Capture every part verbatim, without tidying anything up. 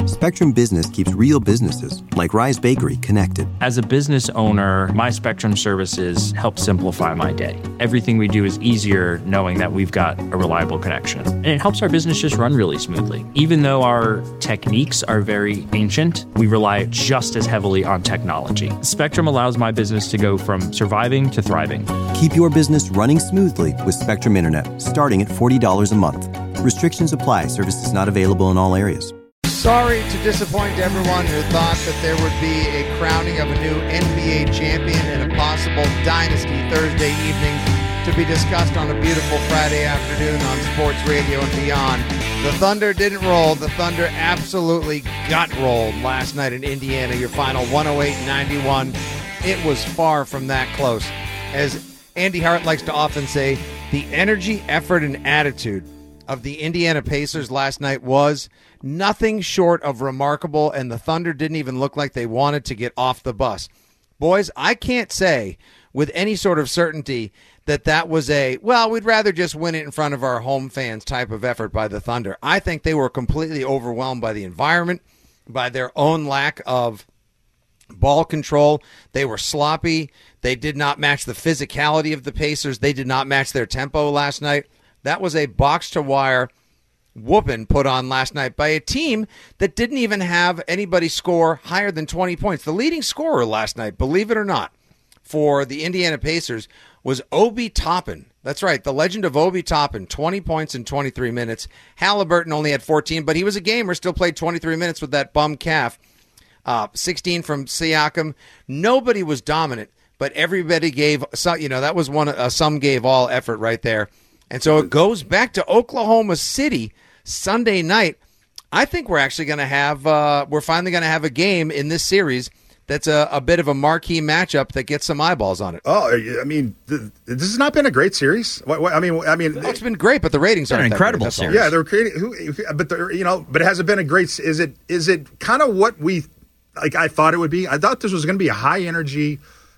Spectrum Business keeps real businesses, like Rise Bakery, connected. As a business owner, my Spectrum services help simplify my day. Everything we do is easier knowing that we've got a reliable connection. And it helps our business just run really smoothly. Even though our techniques are very ancient, we rely just as heavily on technology. Spectrum allows my business to go from surviving to thriving. Keep your business running smoothly with Spectrum Internet, starting at forty dollars a month. Restrictions apply. Services not available in all areas. Sorry to disappoint everyone who thought that there would be a crowning of a new N B A champion and a possible dynasty Thursday evening to be discussed on a beautiful Friday afternoon on sports radio and beyond. The Thunder didn't roll. The Thunder absolutely gut rolled last night in Indiana. Your final one oh eight ninety-one. It was far from that close. As Andy Hart likes to often say, the energy, effort, and attitude of the Indiana Pacers last night was nothing short of remarkable, and the Thunder didn't even look like they wanted to get off the bus. Boys, I can't say with any sort of certainty that that was a, well, we'd rather just win it in front of our home fans type of effort by the Thunder. I think they were completely overwhelmed by the environment, by their own lack of ball control. They were sloppy. They did not match the physicality of the Pacers. They did not match their tempo last night. That was a box-to-wire whooping put on last night by a team that didn't even have anybody score higher than twenty points. The leading scorer last night, believe it or not, for the Indiana Pacers was Obi Toppin. That's right, the legend of Obi Toppin, twenty points in twenty-three minutes. Halliburton only had fourteen, but he was a gamer, still played twenty-three minutes with that bum calf. Uh, sixteen from Siakam. Nobody was dominant, but everybody gave, you know, that was one, a some gave all effort right there. And so it goes back to Oklahoma City Sunday night. I think we're actually going to have, uh, we're finally going to have a game in this series that's a, a bit of a marquee matchup that gets some eyeballs on it. Oh, I mean, th- this has not been a great series. What, what, I mean, I mean, oh, it's been great, but the ratings are an incredible series. Yeah, they're creating. Who, but they're, you know, but it hasn't been a great. Is it? Is it kind of what we like? I thought it would be. I thought this was going to be a high energy.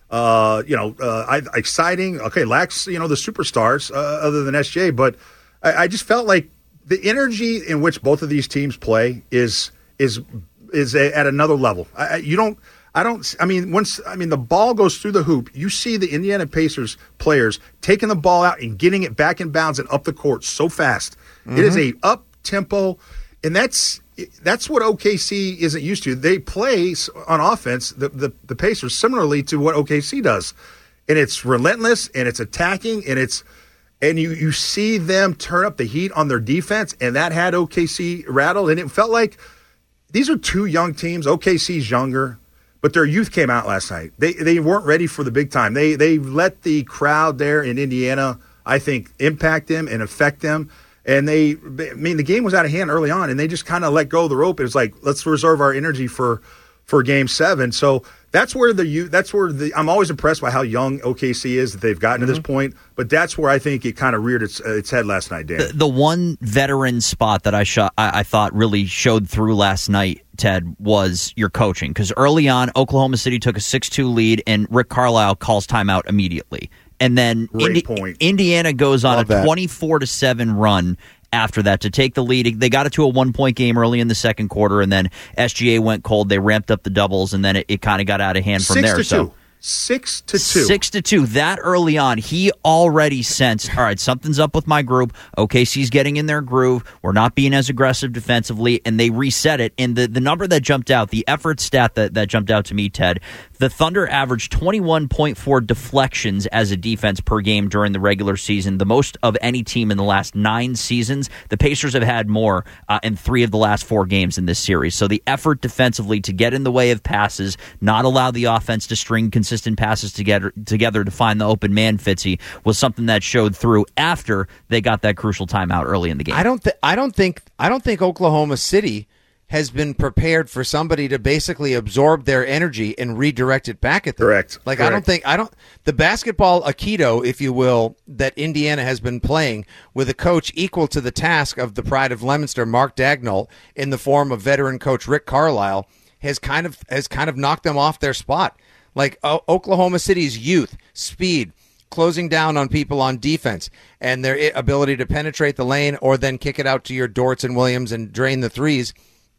Uh, you know, uh, I, exciting. Okay, lacks, you know, the superstars uh, other than S J, but I, I just felt like the energy in which both of these teams play is is is a, at another level. I, you don't, I don't. I mean, once I mean the ball goes through the hoop, you see the Indiana Pacers players taking the ball out and getting it back in bounds and up the court so fast. Mm-hmm. It is a up tempo, and that's. That's what O K C isn't used to. They play on offense, the, the, the Pacers, similarly to what O K C does. And it's relentless, and it's attacking, and it's and you, you see them turn up the heat on their defense, and that had O K C rattled. And it felt like these are two young teams. O K C's younger, but their youth came out last night. They they weren't ready for the big time. They They let the crowd there in Indiana, I think, impact them and affect them. And they, I mean, the game was out of hand early on, and they just kind of let go of the rope. It was like, let's reserve our energy for, for Game Seven. So that's where the that's where the I'm always impressed by how young O K C is that they've gotten mm-hmm. to this point. But that's where I think it kind of reared its its head last night, Dan. The, the one veteran spot that I shot, I, I thought really showed through last night, Ted, was your coaching. Because early on, Oklahoma City took a six two lead, and Rick Carlisle calls timeout immediately. And then Indi- Indiana goes on Love a twenty-four to seven run after that to take the lead. They got it to a one-point game early in the second quarter, and then S G A went cold. They ramped up the doubles, and then it, it kind of got out of hand from Six there. To so two. Six to two. Six to two. That early on, he already sensed, all right, something's up with my group. O K C's getting in their groove. We're not being as aggressive defensively, and they reset it. And the, the number that jumped out, the effort stat that, that jumped out to me, Ted, the Thunder averaged twenty-one point four deflections as a defense per game during the regular season, the most of any team in the last nine seasons. The Pacers have had more uh, in three of the last four games in this series. So the effort defensively to get in the way of passes, not allow the offense to string consistent passes together together to find the open man, Fitzy, was something that showed through after they got that crucial timeout early in the game. I don't th- I don't think I don't think Oklahoma City has been prepared for somebody to basically absorb their energy and redirect it back at them. Correct. Like Correct. I don't think I don't the basketball aikido, if you will, that Indiana has been playing with a coach equal to the task of the pride of Leominster, Mark Dagnall, in the form of veteran coach Rick Carlisle, has kind of has kind of knocked them off their spot. Like o- Oklahoma City's youth, speed, closing down on people on defense, and their ability to penetrate the lane or then kick it out to your Dortz and Williams and drain the threes.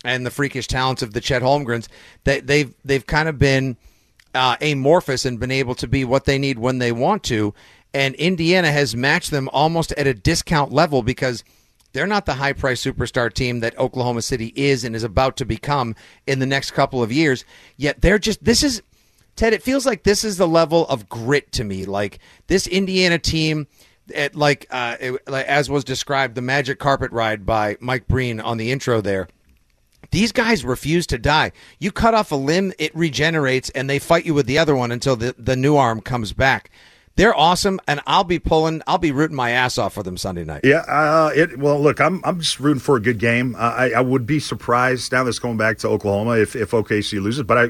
and the freakish talents of the Chet Holmgrens, they, they've they've kind of been uh, amorphous and been able to be what they need when they want to. And Indiana has matched them almost at a discount level because they're not the high-priced superstar team that Oklahoma City is and is about to become in the next couple of years. Yet they're just, this is, Ted, it feels like this is the level of grit to me. Like this Indiana team, at like, uh, it, like as was described, the magic carpet ride by Mike Breen on the intro there. These guys refuse to die. You cut off a limb, it regenerates, and they fight you with the other one until the, the new arm comes back. They're awesome, and I'll be pulling, I'll be rooting my ass off for them Sunday night. Yeah, uh, it. Well, look, I'm I'm just rooting for a good game. Uh, I, I would be surprised now that's going back to Oklahoma if, if O K C loses, but I,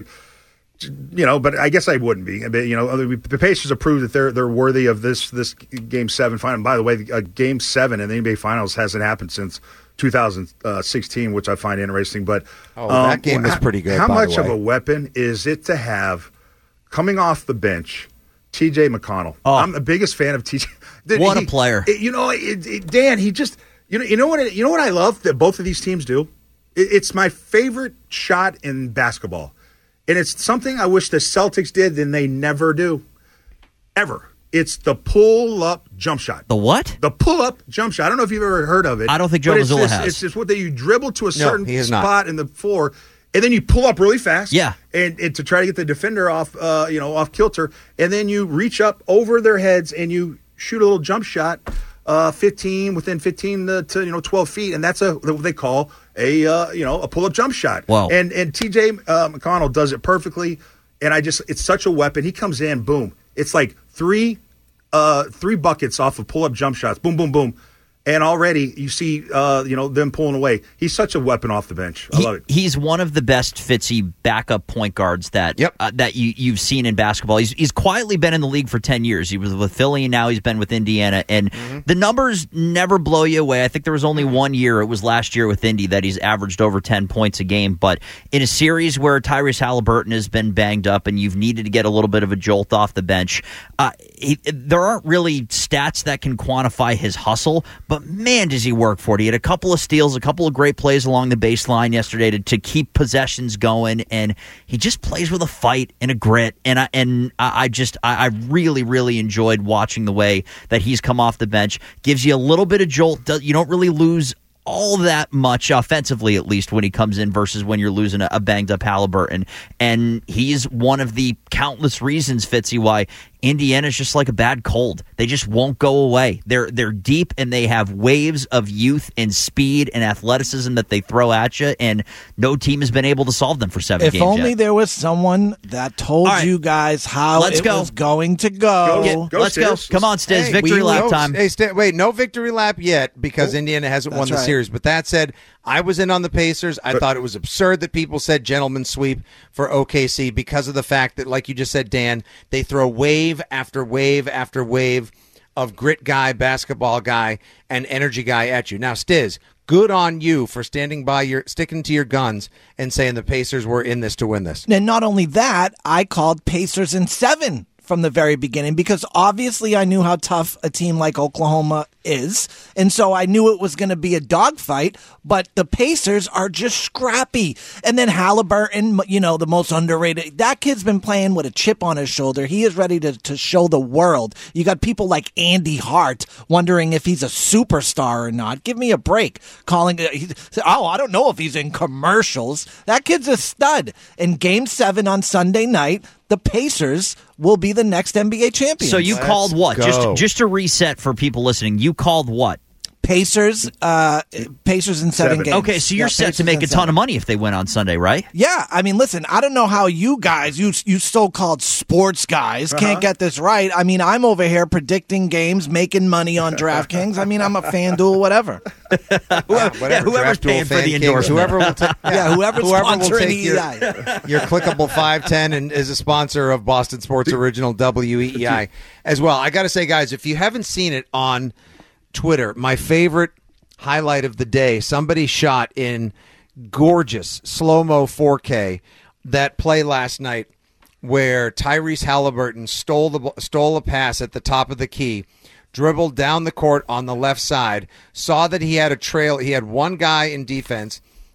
you know, but I guess I wouldn't be. You know, the Pacers have proved that they're they're worthy of this this Game Seven final. And by the way, uh, Game Seven in the N B A Finals hasn't happened since two thousand sixteen, which I find interesting. But oh, um, that game is pretty good. How by much the way. of a weapon is it to have coming off the bench? T J McConnell. Oh. I'm the biggest fan of T J. What he, a player! You know, it, it, Dan. He just you know you know what you know what I love that both of these teams do. It, it's my favorite shot in basketball, and it's something I wish the Celtics did and they never do, ever. It's the pull-up jump shot. The what? The pull-up jump shot. I don't know if you've ever heard of it. I don't think Joe but it's Mazzulla this, has. It's just what they you dribble to a certain he has spot not. in the floor. And then you pull up really fast, yeah, and, and to try to get the defender off, uh, you know, off kilter, and then you reach up over their heads and you shoot a little jump shot, uh, fifteen within fifteen to, to you know twelve feet, and that's a what they call a uh, you know a pull up jump shot. Wow. And and T J uh, McConnell does it perfectly, and I just it's such a weapon. He comes in, boom, it's like three, uh, three buckets off of pull up jump shots, boom, boom, boom. And already you see, uh, you know, them pulling away. He's such a weapon off the bench. I he, love it. He's one of the best Fitzy backup point guards that yep. uh, that you, you've seen in basketball. He's he's quietly been in the league for ten years. He was with Philly, and now he's been with Indiana. And mm-hmm. the numbers never blow you away. I think there was only one year, it was last year with Indy, that he's averaged over ten points a game. But in a series where Tyrese Halliburton has been banged up and you've needed to get a little bit of a jolt off the bench, uh, he, there aren't really stats that can quantify his hustle, but man, does he work for it. He had a couple of steals, a couple of great plays along the baseline yesterday to, to keep possessions going, and he just plays with a fight and a grit, and I, and I, I just I, I really, really enjoyed watching the way that he's come off the bench. Gives you a little bit of jolt. You don't really lose all that much offensively, at least when he comes in, versus when you're losing a, a banged up Halliburton. And he's one of the countless reasons, Fitzy, why Indiana's just like a bad cold. They just won't go away. They're they're deep, and they have waves of youth and speed and athleticism that they throw at you, and no team has been able to solve them for seven if games only yet. there was someone that told right. you guys how Let's it go. was going to go. Go. Get, let's go. Stiz. Come on, Stiz. Hey, Victory we- lap no, time. Hey, St- wait, no victory lap yet because Indiana hasn't That's won the right. series. But that said, I was in on the Pacers. I But- thought it was absurd that people said gentleman sweep for O K C because of the fact that, like you just said, Dan, they throw wave after wave after wave of grit guy, basketball guy, and energy guy at you. Now, Stiz, good on you for standing by your, sticking to your guns and saying the Pacers were in this to win this. And not only that, I called Pacers in seven from the very beginning because obviously I knew how tough a team like Oklahoma is. And so I knew it was going to be a dogfight, but the Pacers are just scrappy. And then Halliburton, you know, the most underrated. That kid's been playing with a chip on his shoulder. He is ready to, to show the world. You got people like Andy Hart wondering if he's a superstar or not. Give me a break. Calling, uh, he, oh, I don't know if he's in commercials. That kid's a stud. In game seven on Sunday night, the Pacers will be the next N B A champions. So you Let's called what? go. Just just to reset for people listening, you called what? Pacers, uh, Pacers in seven, Seven. games. Okay, so you're Yeah, set Pacers to make in a ton seven. of money if they win on Sunday, right? Yeah, I mean, listen, I don't know how you guys, you you so-called sports guys, Uh-huh. can't get this right. I mean, I'm over here predicting games, making money on DraftKings. I mean, I'm a FanDuel, whatever. Whatever, yeah, whoever's DraftDuel, paying for the FanKings, endorsement. Whoever will ta- Yeah, whoever's whoever will sponsoring take your, E I. your clickable five ten and is a sponsor of Boston Sports Original W E E I as well. I got to say, guys, if you haven't seen it on Twitter, my favorite highlight of the day, somebody shot in gorgeous slow-mo four K that play last night where Tyrese Halliburton stole the stole a pass at the top of the key, dribbled down the court on the left side, saw that he had a trail, he had one guy in defense,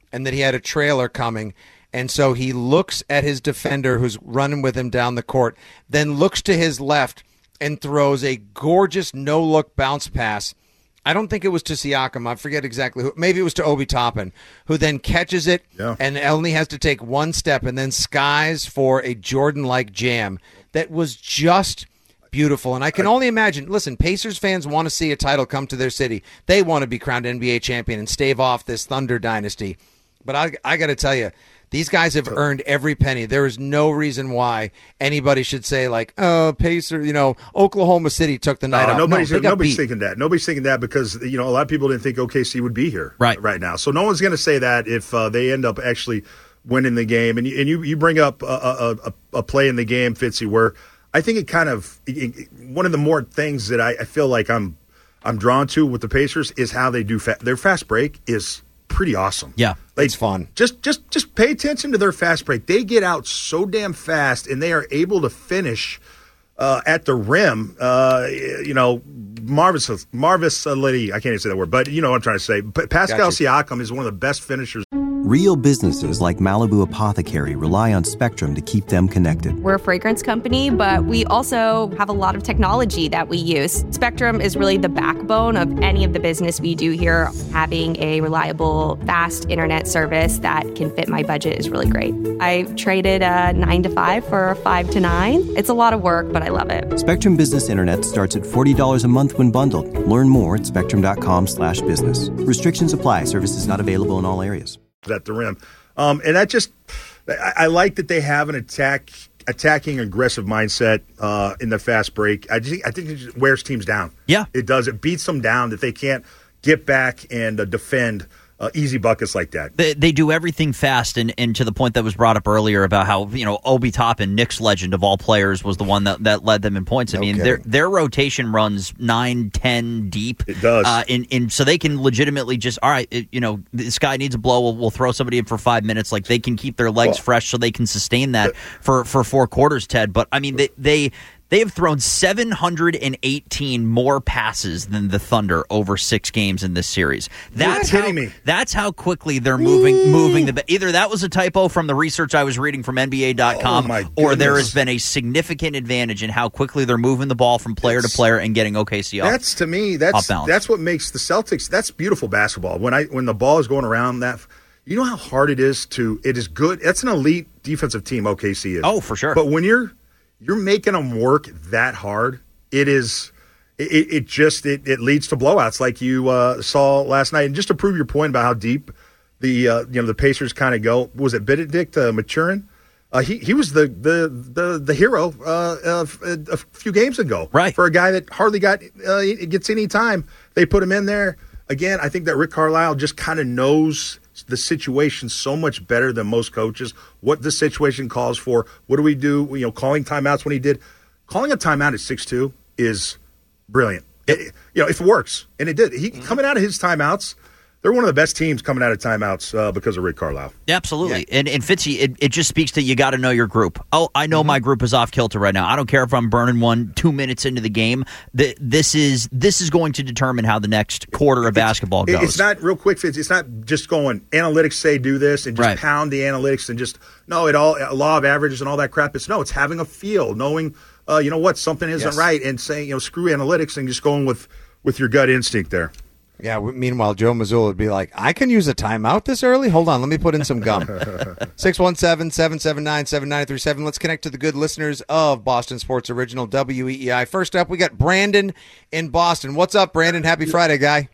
and that he had a trailer coming. And so he looks at his defender who's running with him down the court, then looks to his left and throws a gorgeous no-look bounce pass. I don't think it was to Siakam. I forget exactly who. Maybe it was to Obi Toppin, who then catches it yeah. and only has to take one step and then skies for a Jordan-like jam that was just beautiful. And I can only imagine, listen, Pacers fans want to see a title come to their city. They want to be crowned N B A champion and stave off this Thunder dynasty. But I, I got to tell you, these guys have earned every penny. There is no reason why anybody should say, like, oh, Pacer, you know, Oklahoma City took the night no, off. Nobody's, no, nobody's beat. thinking that. Nobody's thinking that because, you know, a lot of people didn't think O K C would be here right, right now. So no one's going to say that if uh, they end up actually winning the game. And you, and you, you bring up a, a, a, a play in the game, Fitzy, where I think it kind of it, one of the more things that I, I feel like I'm I'm drawn to with the Pacers is how they do fa- their fast break is pretty awesome. Yeah, like, it's fun. Just just just pay attention to their fast break. They get out so damn fast, and they are able to finish uh, at the rim. Uh, you know, marvelous, marvelously. I can't even say that word, but you know what I'm trying to say. But Pascal Gotcha. Siakam is one of the best finishers. Real businesses like Malibu Apothecary rely on Spectrum to keep them connected. We're a fragrance company, but we also have a lot of technology that we use. Spectrum is really the backbone of any of the business we do here. Having a reliable, fast internet service that can fit my budget is really great. I traded a nine to five for a five to nine. It's a lot of work, but I love it. Spectrum Business Internet starts at forty dollars a month when bundled. Learn more at spectrum.com slash business. Restrictions apply. Services not available in all areas. At the rim. Um, and that just, I, I like that they have an attack, attacking aggressive mindset uh, in the fast break. I just, I think it just wears teams down. Yeah. It does. It beats them down that they can't get back and uh, defend uh, easy buckets like that. They, they do everything fast, and, and to the point that was brought up earlier about how, you know, Obi Toppin, Knicks legend of all players, was the one that, that led them in points. I No mean, kidding. their their rotation runs nine, ten deep. It does. Uh, and, and so they can legitimately just, all right, it, you know, this guy needs a blow, we'll, we'll throw somebody in for five minutes. Like, they can keep their legs Well, fresh so they can sustain that for, for four quarters, Ted. But, I mean, they... they They have thrown seven hundred eighteen more passes than the Thunder over six games in this series. That's You're how, kidding me. That's how quickly they're moving moving the either that was a typo from the research I was reading from N B A dot com, Oh, my or there goodness. has been a significant advantage in how quickly they're moving the ball from player to player and getting O K C off. That's to me. That's off balance. that's what makes the Celtics. That's beautiful basketball. When I when the ball is going around that, you know how hard it is to. It is good. That's an elite defensive team. O K C is. Oh, for sure. But when you're you're making them work that hard, it is. It, it just it, it leads to blowouts like you uh, saw last night. And just to prove your point about how deep the uh, you know the Pacers kind of go, was it Benedict uh, Maturin? Uh, he he was the the the, the hero uh, of, uh, a few games ago, right? For a guy that hardly got uh, gets any time, they put him in there again. I think that Rick Carlisle just kind of knows the situation so much better than most coaches. What the situation calls for. What do we do? You know, calling timeouts when he did. Calling a timeout at six two is brilliant. It, you know, if it works, and it did. He Mm-hmm. coming out of his timeouts. They're one of the best teams coming out of timeouts uh, because of Rick Carlisle. Absolutely. Yeah. And, and Fitzy, it, it just speaks to you got to know your group. Oh, I know mm-hmm. my group is off kilter right now. I don't care if I'm burning one two minutes into the game. The, this is this is going to determine how the next quarter of basketball it's, goes. It's not real quick, Fitz. It's not just going, analytics say do this and just right. pound the analytics and just, no, it all, law of averages and all that crap. It's no, it's having a feel, knowing, uh, you know what, something isn't yes. right, and saying, you know, screw analytics and just going with, with your gut instinct there. Yeah, meanwhile, Joe Mazzulla would be like, I can use a timeout this early? Hold on, let me put in some gum. six one seven, seven seven nine, seven nine three seven. Let's connect to the good listeners of Boston Sports Original W E E I. First up, we got Brandon in Boston. What's up, Brandon? Happy Friday, guy.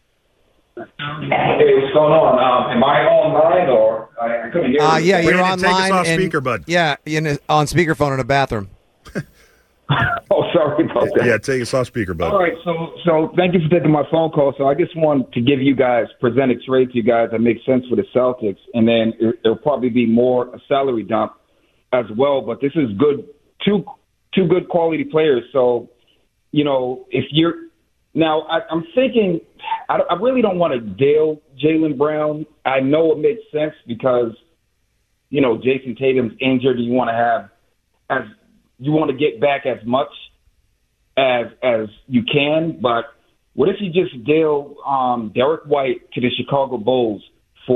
Hey, what's going on? Um, am I online or I, I couldn't hear uh, you? Yeah, you're Brandon, online. take us off and, speaker, bud. Yeah, in a, on speakerphone in a bathroom. Oh, sorry about that. Yeah, take us off speaker, bud. All right, so so thank you for taking my phone call. So I just want to give you guys, present a trade to you guys that makes sense for the Celtics, and then it, it'll probably be more a salary dump as well. But this is good, two two good quality players. So, you know, if you're now, I, I'm thinking, I, I really don't want to deal Jaylen Brown. I know it makes sense because, you know, Jason Tatum's injured, and you want to have as you want to get back as much as as you can, but what if you just deal um, Derek White to the Chicago Bulls for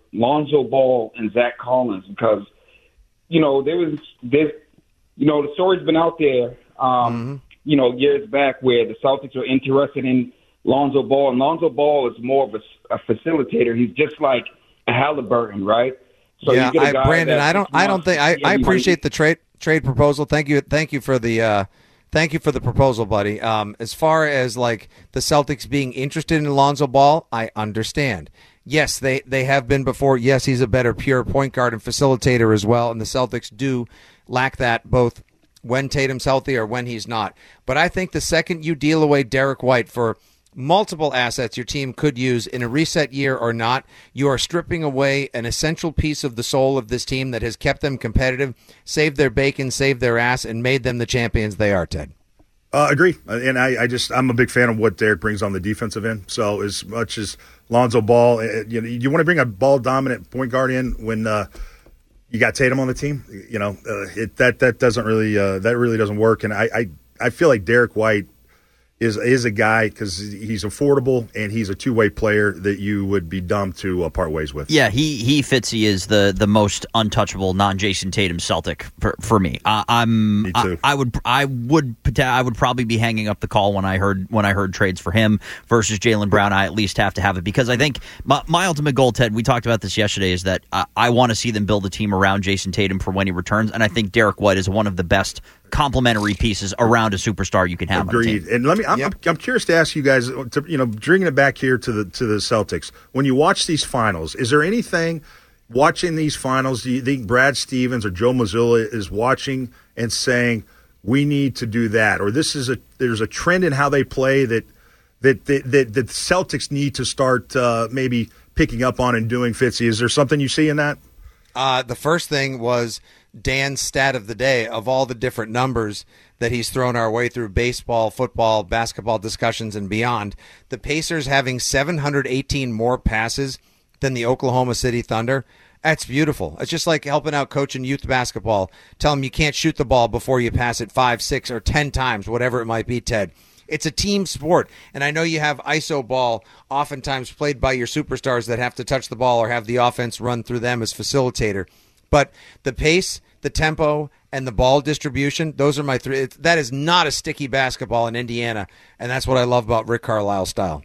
Lonzo Ball and Zach Collins because, you know, there was this, you know, the story's been out there, um, mm-hmm. you know, years back where the Celtics were interested in Lonzo Ball, and Lonzo Ball is more of a, a facilitator. He's just like a Halliburton, right? So yeah, I, Brandon, I don't, I don't think I, I appreciate the trade trade proposal. Thank you, thank you for the, uh, thank you for the proposal, buddy. Um, as far as like the Celtics being interested in Lonzo Ball, I understand. Yes, they, they have been before. Yes, he's a better pure point guard and facilitator as well, and the Celtics do lack that both when Tatum's healthy or when he's not. But I think the second you deal away Derek White for multiple assets your team could use in a reset year or not, you are stripping away an essential piece of the soul of this team that has kept them competitive, saved their bacon, saved their ass, and made them the champions they are, Ted. Uh, agree. And I, I just, I'm a big fan of what Derek brings on the defensive end. So as much as Lonzo Ball, you know, you want to bring a ball-dominant point guard in when uh, you got Tatum on the team. You know, uh, it, that that doesn't really uh, that really doesn't work. And I, I, I feel like Derek White is is a guy because he's affordable and he's a two-way player that you would be dumb to uh, part ways with. Yeah, he he Fitzy is the the most untouchable non-Jason Tatum Celtic for, for me. Uh, I'm me too. I, I would I would I would probably be hanging up the call when I heard when I heard trades for him versus Jaylen Brown. I at least have to have it because I think my, my ultimate goal, Ted, we talked about this yesterday, is that I, I want to see them build a team around Jason Tatum for when he returns, and I think Derek White is one of the best complementary pieces around a superstar you can have. Agreed. On a team. And let me, I'm, yep. I'm, I'm curious to ask you guys, to, you know, bringing it back here to the to the Celtics. When you watch these finals, is there anything watching these finals? Do you think Brad Stevens or Joe Mazzulla is watching and saying we need to do that, or this is a there's a trend in how they play that that that, that, that the Celtics need to start uh, maybe picking up on and doing? Fitzy, is there something you see in that? Uh, the first thing was Dan's stat of the day of all the different numbers that he's thrown our way through baseball, football, basketball discussions, and beyond. The Pacers having seven hundred eighteen more passes than the Oklahoma City Thunder. That's beautiful. It's just like helping out coaching youth basketball. Tell them you can't shoot the ball before you pass it five, six, or ten times, whatever it might be, Ted. It's a team sport, and I know you have I S O ball oftentimes played by your superstars that have to touch the ball or have the offense run through them as facilitator. But the pace, the tempo, and the ball distribution, those are my three. That is not a sticky basketball in Indiana, and that's what I love about Rick Carlisle's style.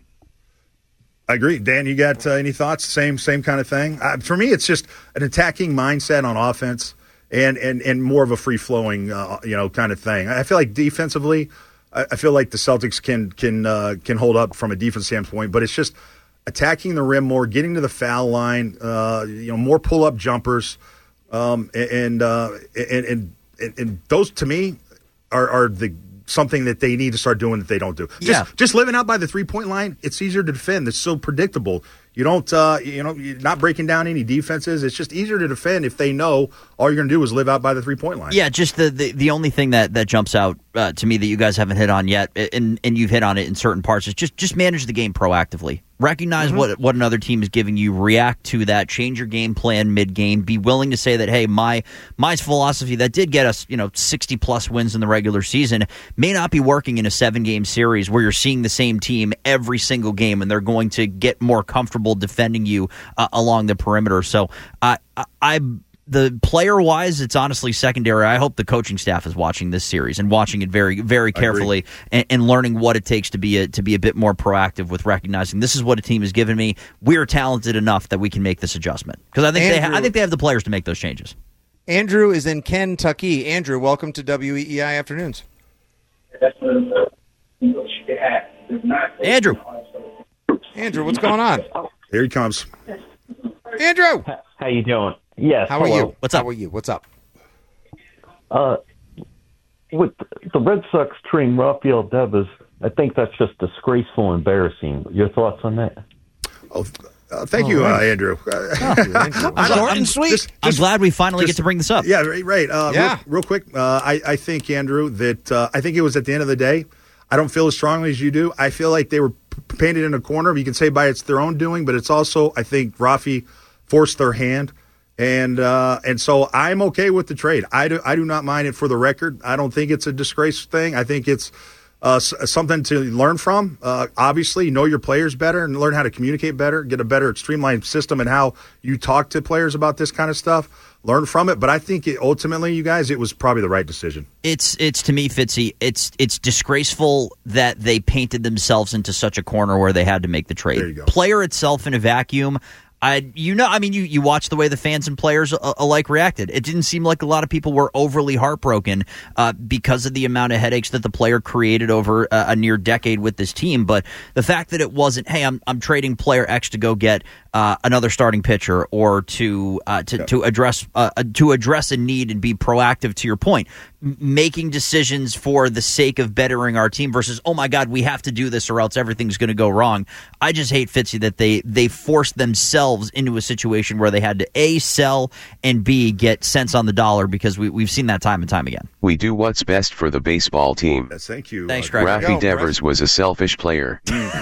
I agree. Dan, you got uh, any thoughts? Same same kind of thing? Uh, for me, it's just an attacking mindset on offense and, and, and more of a free-flowing uh, you know, kind of thing. I feel like defensively, I, I feel like the Celtics can can uh, can hold up from a defense standpoint, but it's just attacking the rim more, getting to the foul line, uh, you know, more pull-up jumpers. Um, and, uh, and, and, and, and those to me are, are the, something that they need to start doing that they don't do. Just, yeah. just living out by the three point line. It's easier to defend. It's so predictable. You don't, uh, you know, you're not breaking down any defenses. It's just easier to defend if they know all you're going to do is live out by the three point line. Yeah. Just the, the, the only thing that, that jumps out uh, to me that you guys haven't hit on yet, and, and you've hit on it in certain parts, is just, just manage the game proactively. Recognize mm-hmm. what what another team is giving you. React to that. Change your game plan mid-game. Be willing to say that, hey, my my philosophy that did get us, you know, sixty plus wins in the regular season may not be working in a seven-game series where you're seeing the same team every single game, and they're going to get more comfortable defending you uh, along the perimeter. So I I. I The player-wise, it's honestly secondary. I hope the coaching staff is watching this series and watching it very, very carefully and, and learning what it takes to be a, to be a bit more proactive with recognizing this is what a team has given me. We're talented enough that we can make this adjustment because I think Andrew, they ha- I think they have the players to make those changes. Andrew is in Kentucky. Andrew, welcome to W E E I Afternoons. Andrew, Andrew, what's going on? Here he comes. Andrew, how you doing? Yes. How hello. are you? What's up? How are you? What's up? Uh, with the Red Sox trading Rafael Devers, I think that's just disgraceful and embarrassing. Your thoughts on that? Oh, uh, thank oh, you, right. uh, Andrew. I'm, Short and sweet. Just, I'm just, glad we finally just, get to bring this up. Yeah, right. right. Uh, yeah. Real, real quick, uh, I, I think, Andrew, that uh, I think it was at the end of the day, I don't feel as strongly as you do. I feel like they were p- painted in a corner. You can say by it's their own doing, but it's also, I think, Rafi forced their hand. And uh, and so I'm okay with the trade. I do I do not mind it for the record. I don't think it's a disgrace thing. I think it's uh, something to learn from. Uh, obviously, know your players better and learn how to communicate better, get a better streamlined system in how you talk to players about this kind of stuff. Learn from it, but I think it, ultimately, you guys, it was probably the right decision. It's it's to me, Fitzy, it's it's disgraceful that they painted themselves into such a corner where they had to make the trade. There you go. Player itself in a vacuum. I, you know, I mean, you, you watch the way the fans and players alike reacted. It didn't seem like a lot of people were overly heartbroken uh, because of the amount of headaches that the player created over a, a near decade with this team. But the fact that it wasn't, hey, I'm I'm trading player X to go get uh, another starting pitcher or to uh, to, yeah. to address uh, to address a need and be proactive. To your point, M- making decisions for the sake of bettering our team versus, oh my God, we have to do this or else everything's going to go wrong. I just hate, Fitzy, that they they forced themselves into a situation where they had to A, sell, and B, get cents on the dollar because we, we've seen that time and time again. We do what's best for the baseball team. Yes, thank you. Thanks, Greg. Rafi Devers was a selfish player.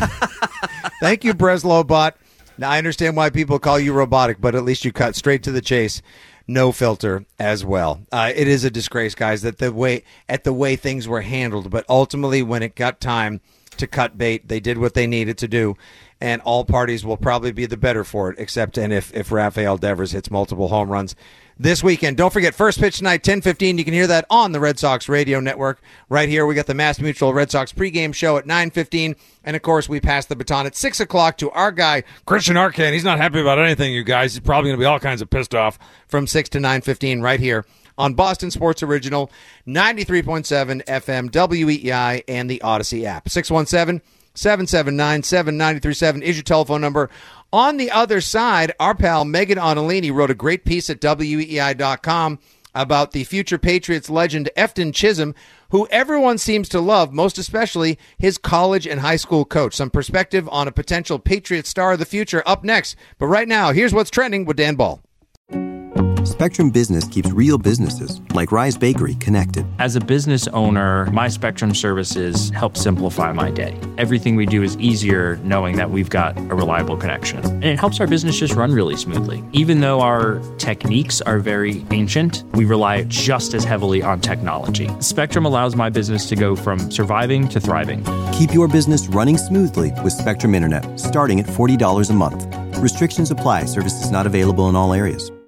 Thank you, Breslow Bot. Now, I understand why people call you robotic, but at least you cut straight to the chase. No filter as well. Uh, it is a disgrace, guys, that the way at the way things were handled. But ultimately, when it got time to cut bait, they did what they needed to do. And all parties will probably be the better for it, except and if, if Rafael Devers hits multiple home runs this weekend. Don't forget, first pitch tonight, ten fifteen. You can hear that on the Red Sox radio network. Right here, we got the Mass Mutual Red Sox pregame show at nine fifteen. And, of course, we pass the baton at six o'clock to our guy, Christian Arcand. He's not happy about anything, you guys. He's probably going to be all kinds of pissed off from six to nine fifteen right here on Boston Sports Original, ninety-three point seven F M, W E E I, and the Odyssey app. six one seven, seven seven nine, seven nine three seven is your telephone number. On the other side, our pal Megan Onalini wrote a great piece at W E E I dot com about the future Patriots legend Efton Chisholm, who everyone seems to love, most especially his college and high school coach. Some perspective on a potential Patriot star of the future up next. But right now, here's what's trending with Dan Ball. Spectrum Business keeps real businesses, like Rise Bakery, connected. As a business owner, my Spectrum services help simplify my day. Everything we do is easier knowing that we've got a reliable connection. And it helps our business just run really smoothly. Even though our techniques are very ancient, we rely just as heavily on technology. Spectrum allows my business to go from surviving to thriving. Keep your business running smoothly with Spectrum Internet, starting at forty dollars a month. Restrictions apply. Services not available in all areas.